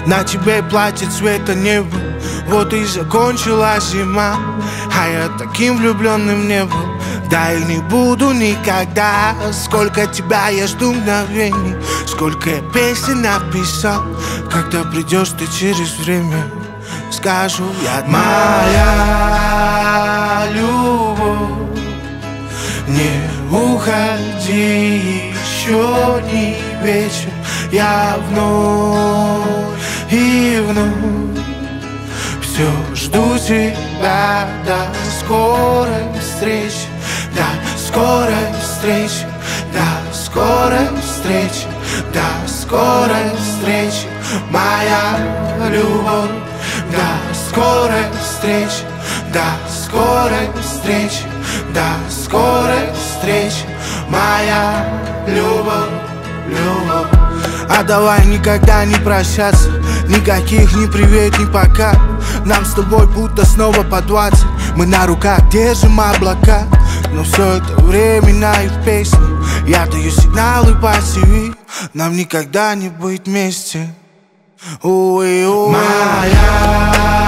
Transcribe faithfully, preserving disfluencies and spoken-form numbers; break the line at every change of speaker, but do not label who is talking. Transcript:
На тебе платье цвета неба, вот и закончилась зима. А я таким влюбленным не был, да и не буду никогда. Сколько тебя я жду мгновений, сколько я песен написал. Когда придешь ты через время, скажу я: моя любовь, не уходи, еще не вечер. Я вновь и вновь все жду тебя. До скорой встречи, до скорой встречи, до скорой встречи, до скорой встречи, моя любовь. До скорой встречи, до скорой встречи, до скорой встречи, моя любовь, любовь. А давай никогда не прощаться, никаких ни привет, ни пока. Нам с тобой будто снова по двадцать, мы на руках держим облака. Но все это временно и в песне, я даю сигналы по ТВ. Нам никогда не быть вместе. Ой, ой. Моя